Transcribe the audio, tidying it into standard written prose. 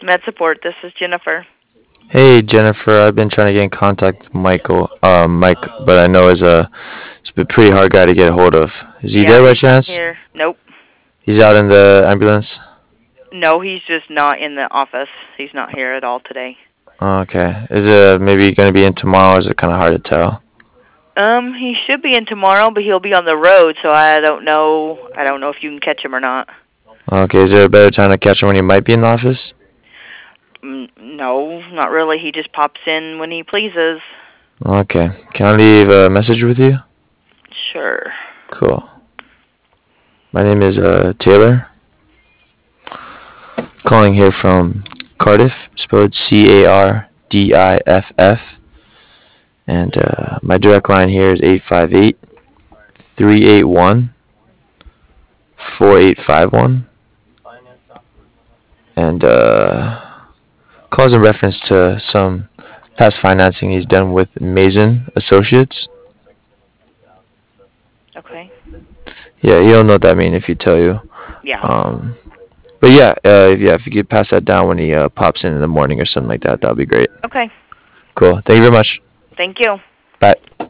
Med support. This is Jennifer. Hey Jennifer, I've been trying to get in contact with Mike, but I know it's a pretty hard guy to get a hold of. Is he there Yeah, by he's not chance? here. Nope. He's out in the ambulance. No, he's just not in the office. He's not here at all today. Okay. Is it maybe going to be in tomorrow? Or is it kind of hard to tell? He should be in tomorrow, but he'll be on the road, so I don't know. I don't know if you can catch him or not. Okay. Is there a better time to catch him when he might be in the office? No, not really. He just pops in when he pleases. Okay. Can I leave a message with you? Sure. Cool. My name is Taylor. Calling here from Cardiff, spelled Cardiff. And my direct line here is 858-381-4851. And calls in reference to some past financing he's done with Mason Associates. Okay. Yeah, he'll know what that means if he tell you. Yeah. Um, but yeah, if you could pass that down when he pops in the morning or something like that, that'd be great. Okay. Cool. Thank you very much. Thank you. Bye.